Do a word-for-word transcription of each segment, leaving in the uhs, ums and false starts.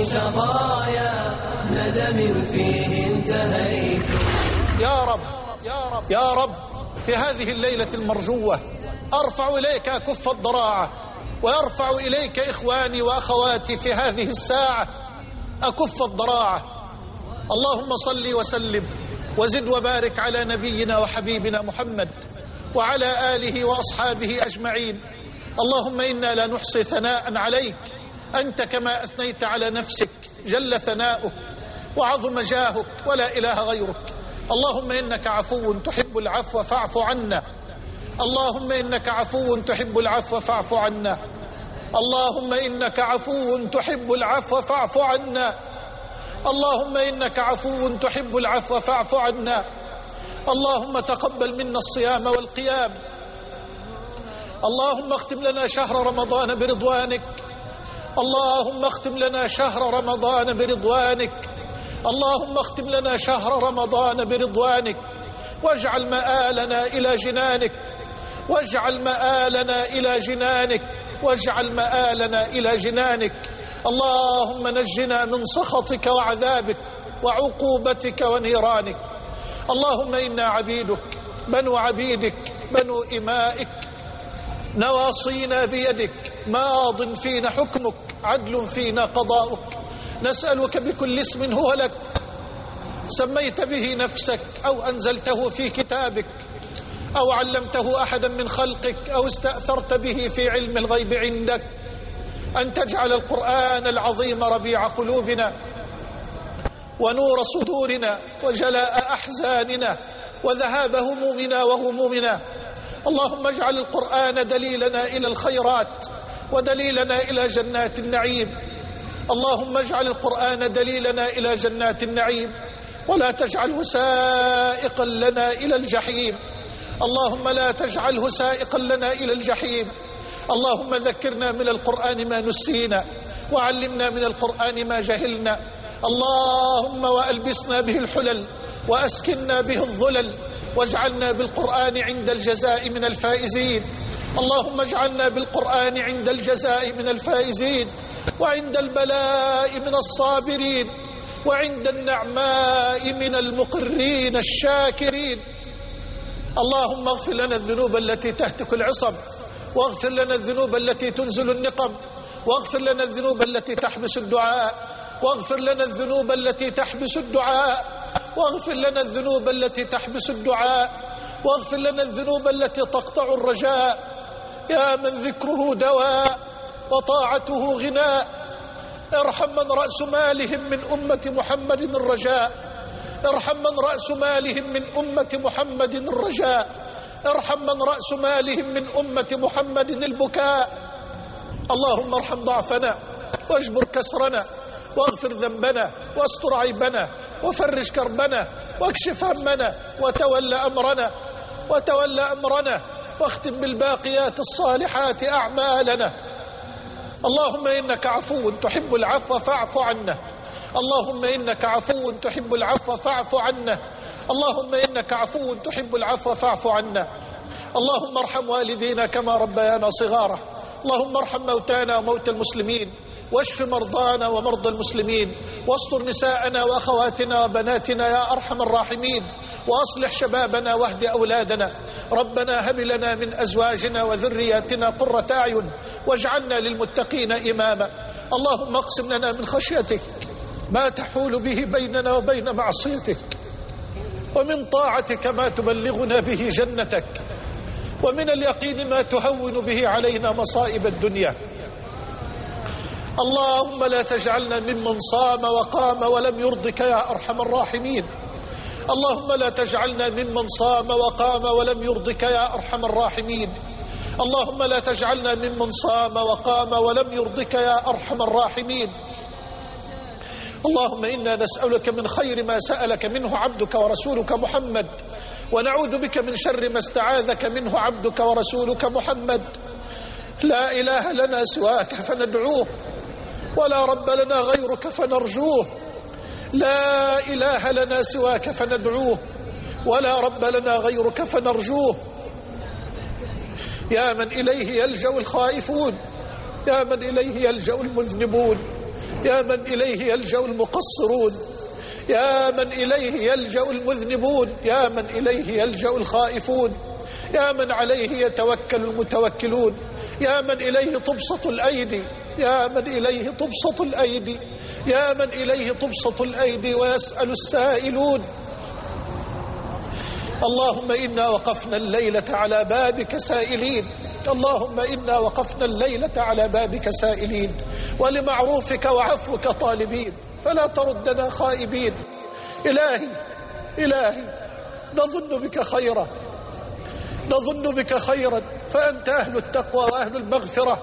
سقايا ندم فيه انتهيت. يا رب يا رب يا رب في هذه الليلة المرجوة أرفع إليك كف الضراعة، ويرفع إليك إخواني وأخواتي في هذه الساعة أكف الضراعة. اللهم صل وسلم وزد وبارك على نبينا وحبيبنا محمد وعلى آله وأصحابه أجمعين. اللهم إنا لا نحصي ثناء عليك أنت كما أثنيت على نفسك، جل ثناؤك وعظم جاهك ولا إله غيرك. اللهم إنك عفو تحب العفو فاعف عنا. اللهم إنك عفو تحب العفو فاعف عنا. اللهم إنك عفو تحب العفو فاعف عنا. اللهم إنك عفو تحب العفو فاعف عنا. اللهم تقبل منا الصيام والقيام. اللهم اختم لنا شهر رمضان برضوانك. اللهم اختم لنا شهر رمضان برضوانك. اللهم اختم لنا شهر رمضان برضوانك، واجعل مآلنا إلى جنانك، واجعل مآلنا إلى جنانك، واجعل مآلنا إلى جنانك. اللهم نجنا من سخطك وعذابك وعقوبتك ونيرانك. اللهم إنا عبيدك بنو عبيدك بنو إمائك، نواصينا بيدك، ماض فينا حكمك، عدل فينا قضاؤك. نسألك بكل اسم هو لك سميت به نفسك أو أنزلته في كتابك أو علمته أحدا من خلقك أو استأثرت به في علم الغيب عندك، أن تجعل القرآن العظيم ربيع قلوبنا ونور صدورنا وجلاء أحزاننا وذهاب همومنا وغمومنا. اللهم اجعل القرآن دليلنا إلى الخيرات ودليلنا إلى جنات النعيم. اللهم اجعل القرآن دليلنا إلى جنات النعيم، ولا تجعله سائقا لنا إلى الجحيم. اللهم لا تجعله سائقا لنا إلى الجحيم. اللهم ذكرنا من القرآن ما نسينا، وعلمنا من القرآن ما جهلنا. اللهم وألبسنا به الحلل وأسكننا به الظلل، واجعلنا بالقرآن عند الجزاء من الفائزين. اللهم اجعلنا بالقرآن عند الجزاء من الفائزين، وعند البلاء من الصابرين، وعند النعماء من المقرين الشاكرين. اللهم اغفر لنا الذنوب التي تهتك العصب، واغفر لنا الذنوب التي تنزل النقم، واغفر لنا الذنوب التي تحبس الدعاء، واغفر لنا الذنوب التي تحبس الدعاء، واغفر لنا الذنوب التي تحبس الدعاء، واغفر لنا الذنوب التي تقطع الرجاء. يا من ذكره دواء وطاعته غناء، ارحم من رأس مالهم من أمة محمد الرجاء، ارحم من رأس مالهم من أمة محمد الرجاء، ارحم من رأس مالهم من أمة محمد البكاء. اللهم ارحم ضعفنا واجبر كسرنا واغفر ذنبنا واستر عيبنا وفرج كربنا واكشف همنا وتول أمرنا وتول أمرنا واختم بالباقيات الصالحات أعمالنا. اللهم إنك عفو تحب العفو فاعف عنا. اللهم إنك عفو تحب العفو فاعف عنا. اللهم إنك عفو تحب العفو فاعف عنا. اللهم ارحم والدينا كما ربيانا صغارا. اللهم ارحم موتانا وموتى المسلمين، واشف مرضانا ومرضى المسلمين، واستر نساءنا وأخواتنا وبناتنا يا أرحم الراحمين، وأصلح شبابنا واهد أولادنا. ربنا هب لنا من أزواجنا وذرياتنا قرة أعين واجعلنا للمتقين إماما. اللهم اقسم لنا من خشيتك ما تحول به بيننا وبين معصيتك، ومن طاعتك ما تبلغنا به جنتك، ومن اليقين ما تهون به علينا مصائب الدنيا. اللهم لا تجعلنا ممن صام وقام ولم يرضك يا أرحم الراحمين. اللهم لا تجعلنا ممن صام وقام ولم يرضك يا أرحم الراحمين. اللهم لا تجعلنا ممن صام وقام ولم يرضك يا أرحم الراحمين. اللهم إنا نسألك من خير ما سألك منه عبدك ورسولك محمد، ونعوذ بك من شر ما استعاذك منه عبدك ورسولك محمد. لا إله لنا سواك فندعوه، ولا رب لنا غيرك فنرجوه. لا إله لنا سواك فندعوه، ولا رب لنا غيرك فنرجوه. يا من إليه يلجأ الخائفون، يا من إليه يلجأ المذنبون، يا من إليه يلجأ المقصرون، يا من إليه يلجأ المذنبون، يا من إليه يلجأ الخائفون، يا من عليه يتوكل المتوكلون، يا من إليه تبسط الأيدي، يا من إليه تبسط الأيدي، يا من إليه تبسط الأيدي ويسأل السائلون. اللهم إنا وقفنا الليلة على بابك سائلين، اللهم إنا وقفنا الليلة على بابك سائلين، ولمعروفك وعفوك طالبين، فلا تردنا خائبين. إلهي إلهي نظن بك خيرا، نظن بك خيرا، فأنت أهل التقوى وأهل المغفرة،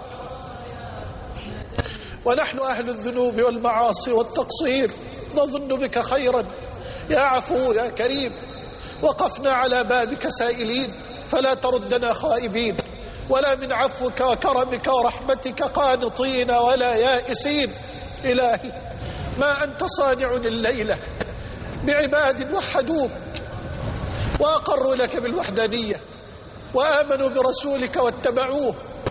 ونحن أهل الذنوب والمعاصي والتقصير. نظن بك خيرا يا عفو يا كريم، وقفنا على بابك سائلين، فلا تردنا خائبين، ولا من عفوك وكرمك ورحمتك قانطين ولا يائسين. إلهي ما أنت صانع الليلة بعباد وحدوك وأقروا لك بالوحدانية وآمنوا برسولك واتبعوه،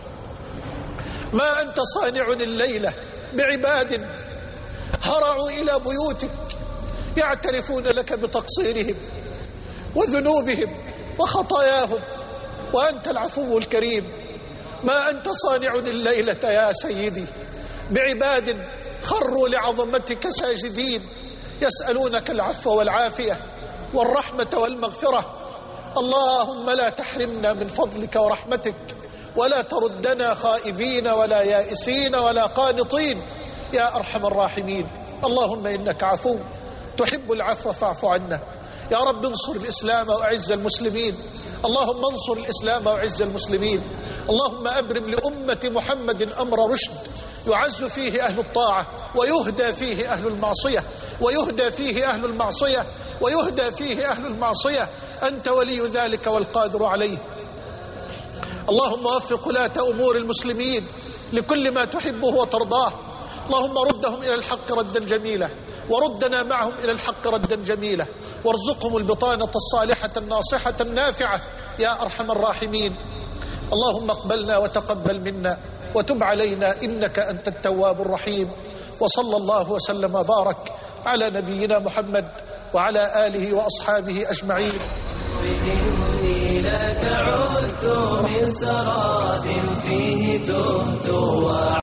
ما أنت صانع الليلة بعباد هرعوا إلى بيوتك يعترفون لك بتقصيرهم وذنوبهم وخطاياهم، وأنت العفو الكريم. ما أنت صانع الليلة يا سيدي بعباد خروا لعظمتك ساجدين يسألونك العفو والعافية والرحمة والمغفرة. اللهم لا تحرمنا من فضلك ورحمتك، ولا تردنا خائبين ولا يائسين ولا قانطين يا أرحم الراحمين. اللهم إنك عفو تحب العفو فاعف عنا. يا رب انصر الإسلام وأعز المسلمين، اللهم انصر الإسلام وأعز المسلمين. اللهم أبرم لأمة محمد أمر رشد يعز فيه أهل الطاعة ويهدى فيه أهل المعصية، ويهدى فيه أهل المعصية ويهدى فيه أهل المعصية. أنت ولي ذلك والقادر عليه. اللهم وفق ولاة أمور المسلمين لكل ما تحبه وترضاه. اللهم ردهم إلى الحق ردا جميلا، وردنا معهم إلى الحق ردا جميلا، وارزقهم البطانة الصالحة الناصحة النافعة يا أرحم الراحمين. اللهم اقبلنا وتقبل منا وتب علينا إنك أنت التواب الرحيم. وصلى الله وسلم وبارك على نبينا محمد وعلى آله وأصحابه أجمعين. بإني لك عدت من سراب فيه تهت